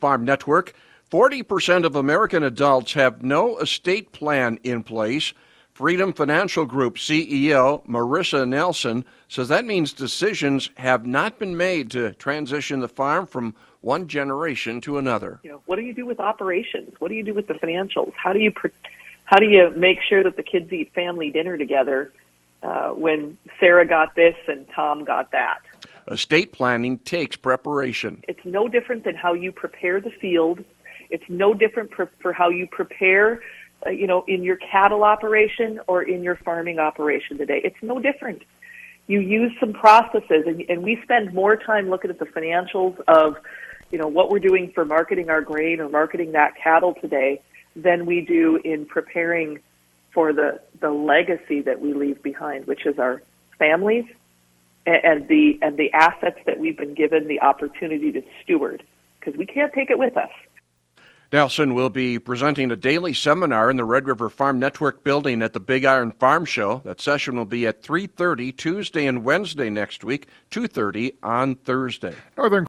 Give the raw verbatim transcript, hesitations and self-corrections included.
Farm Network. forty percent of American adults have no estate plan in place. Freedom Financial Group C E O Marissa Nelson says that means decisions have not been made to transition the farm from one generation to another. You know, what do you do with operations? What do you do with the financials? How do you how do you make sure that the kids eat family dinner together uh, when Sarah got this and Tom got that? Estate planning takes preparation. It's no different than how you prepare the field. It's no different for, for how you prepare Uh, you know, in your cattle operation or in your farming operation today. It's no different. You use some processes, and, and we spend more time looking at the financials of, you know, what we're doing for marketing our grain or marketing that cattle today than we do in preparing for the, the legacy that we leave behind, which is our families and, and the and the assets that we've been given the opportunity to steward, because we can't take it with us. Nelson will be presenting a daily seminar in the Red River Farm Network building at the Big Iron Farm Show. That session will be at three thirty Tuesday and Wednesday next week, two thirty on Thursday. Northern